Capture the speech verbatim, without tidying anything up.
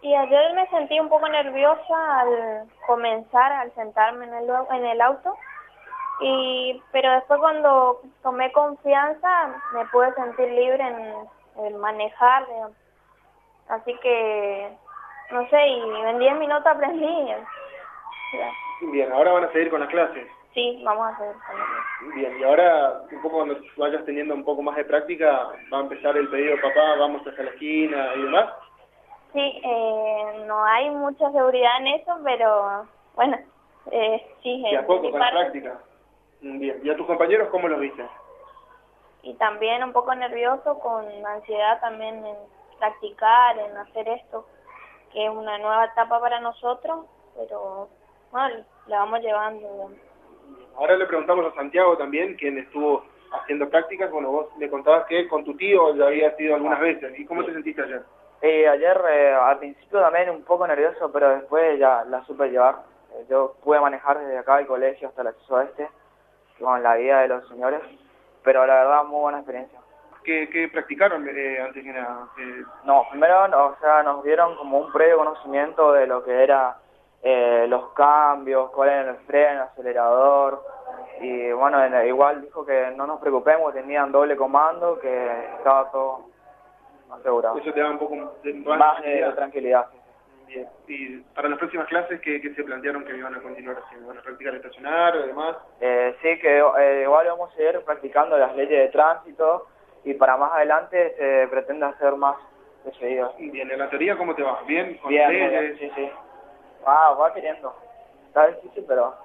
Y ayer me sentí un poco nerviosa al comenzar, al sentarme en el, en el auto, y pero después cuando tomé confianza me pude sentir libre en, en manejar, digamos. Así que, no sé, y en diez minutos aprendí. Bien, ahora van a seguir con las clases. Sí, vamos a hacer. Bien, y ahora, un poco cuando vayas teniendo un poco más de práctica, va a empezar el pedido, papá, vamos hasta la esquina y demás. Sí, eh, no hay mucha seguridad en eso, pero bueno, eh, sí. Y a poco, con la práctica. Bien, ¿y a tus compañeros cómo los viste? Y también un poco nervioso, con ansiedad también en practicar, en hacer esto, que es una nueva etapa para nosotros, pero bueno, la vamos llevando. Digamos. Ahora le preguntamos a Santiago también, quien estuvo haciendo prácticas. Bueno, vos le contabas que con tu tío ya había ido algunas veces. ¿Y cómo te sentiste ayer? Eh, ayer eh, al principio también un poco nervioso, pero después ya la supe llevar. Eh, yo pude manejar desde acá el colegio hasta el acceso oeste, con la guía de los señores, pero la verdad muy buena experiencia. ¿Qué, qué practicaron eh, antes que nada? Eh... No, primero no, o sea, nos dieron como un previo conocimiento de lo que era eh, los cambios, cuál era el freno, el acelerador, y bueno, igual dijo que no nos preocupemos, tenían doble comando, que estaba todo asegurado. Eso te da un poco de más, más de tranquilidad. Bien. Y para las próximas clases, ¿qué, qué se plantearon que iban a continuar haciendo? ¿Van a practicar estacionar o demás? Eh, sí, que eh, igual vamos a ir practicando las leyes de tránsito, y para más adelante se pretende hacer más de seguido. Bien, ¿en la teoría cómo te va? ¿Bien? ¿Con bien, leyes? Bien, sí, sí. Ah, va queriendo. Está difícil, pero